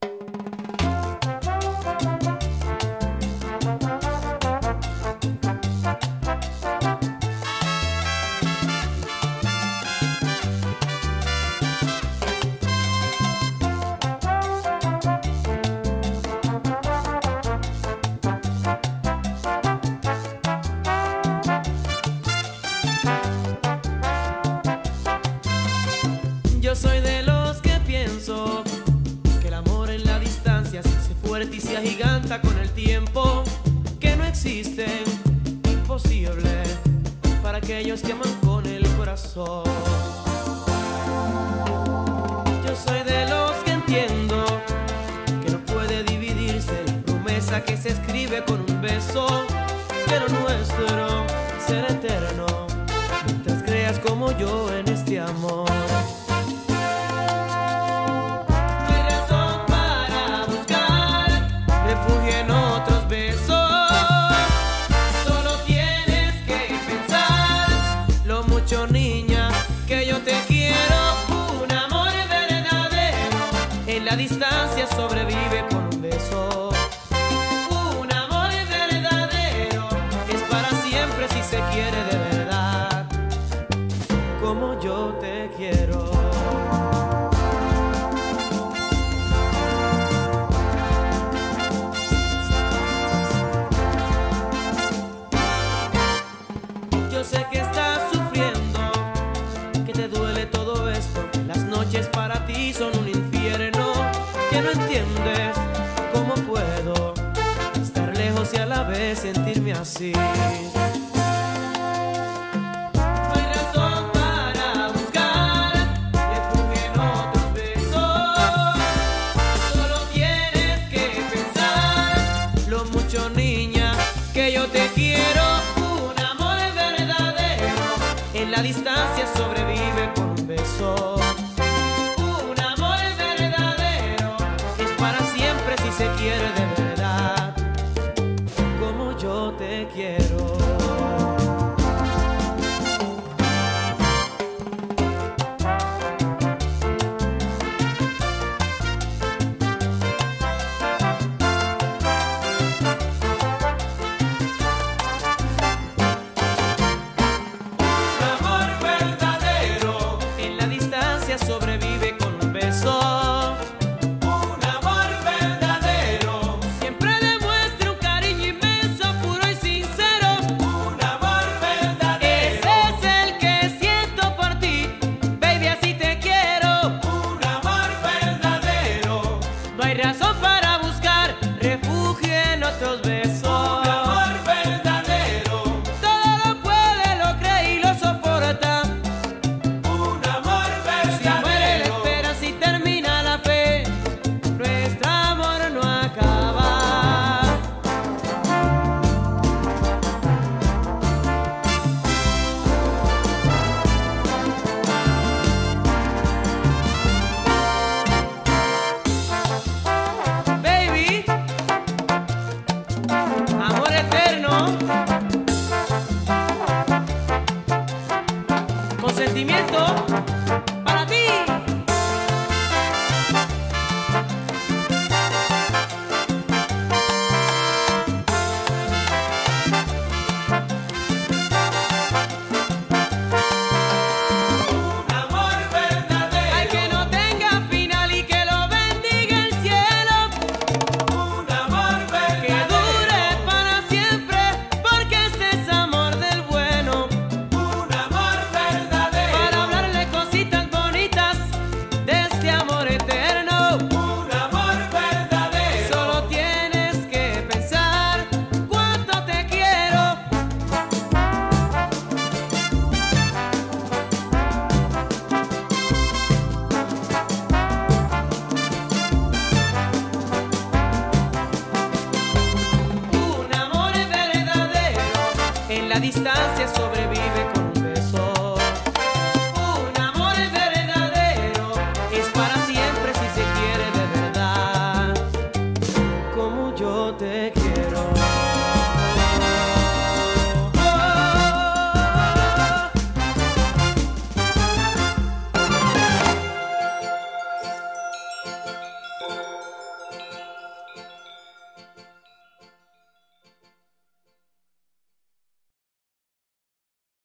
Yo soy de los que pienso que el amor en la distancia se hace fuerte y se agiganta con el tiempo, que no existe imposible para aquellos que aman con el corazón. Yo soy de los que entiendo que no puede dividirse la promesa que se escribe con un beso, pero nuestro será eterno mientras creas como yo en este amor. Niña, que yo te quiero, un amor verdadero en la distancia sobrevive con un beso. Un amor verdadero es para siempre si se quiere de verdad, como yo te quiero. Yo sé que estás sufriendo, que te duele todo esto, las noches para ti son un infierno, que no entiendes cómo puedo estar lejos y a la vez sentirme así. No hay razón para buscar refugio en otros besos, solo tienes que pensar lo mucho, niña, que yo te quiero. En la distancia sobrevive con un beso. Un amor verdadero es para siempre si se quiere de verdad, como yo te quiero. Sobrevive con un beso. Un amor verdadero siempre demuestra un cariño inmenso, puro y sincero. Un amor verdadero, ese es el que siento por ti, baby, así te quiero. Un amor verdadero, no hay razón para buscar refugio en otros besos. Un amor verdadero, todo lo puede, lo cree y lo soporta. Sentimiento para ti. Un amor verdadero, ay, que no tenga final y que lo bendiga el cielo. Un amor verdadero, que dure para siempre, porque este es amor del bueno. Un amor verdadero, para hablarle cositas bonitas de este amor eterno. Un amor verdadero, solo tienes que pensar cuánto te quiero. Un amor verdadero en la distancia sobre